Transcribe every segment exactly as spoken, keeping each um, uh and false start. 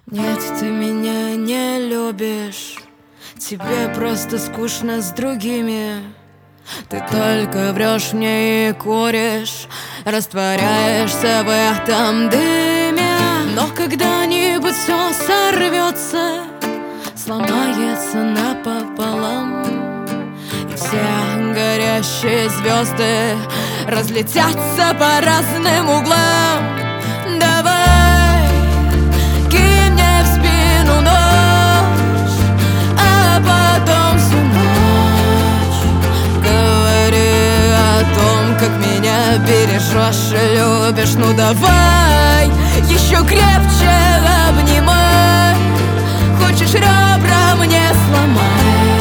Нет, ты меня не любишь, тебе просто скучно с другими. Ты только врешь мне и куришь, растворяешься в этом дыме. Но когда-нибудь все сорвется, сломается напополам, и все горящие звезды разлетятся по разным углам. Давай, кинь мне в спину нож, а потом всю ночь говори о том, как меня бережешь и любишь. Ну давай, еще крепче обнимай, хочешь ребра мне сломай.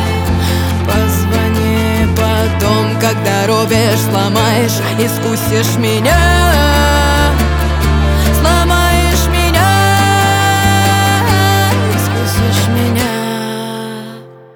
Позвони потом, когда рубишь, сломаешь и скусишь меня. Сломаешь меня, искусишь меня.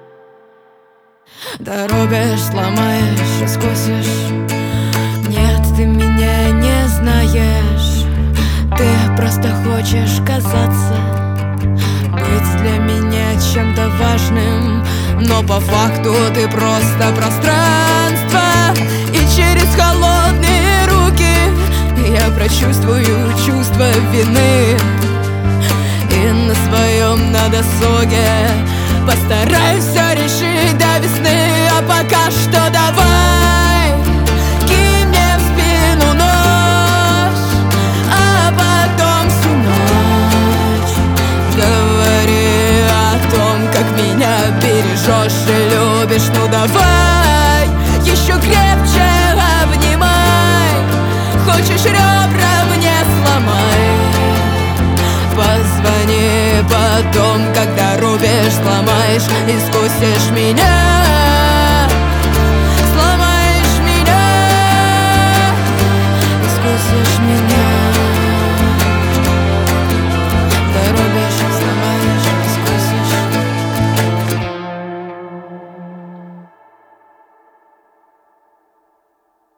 Дорубишь, сломаешь, искусишь. Нет, ты меня не знаешь, ты просто хочешь казаться, быть для меня чем-то важным, но по факту ты просто пространство. И через холодные руки я прочувствую чувство вины, и на своем на досуге постараюсь все решить до весны. А пока что давай, кинь мне в спину нож, а потом всю ночь говори о том, как меня бережешь и любишь. Ну давай, еще крепче обнимай, хочешь ребра мне сломай. Позвони потом, когда рубишь, сломаешь и скусишь меня.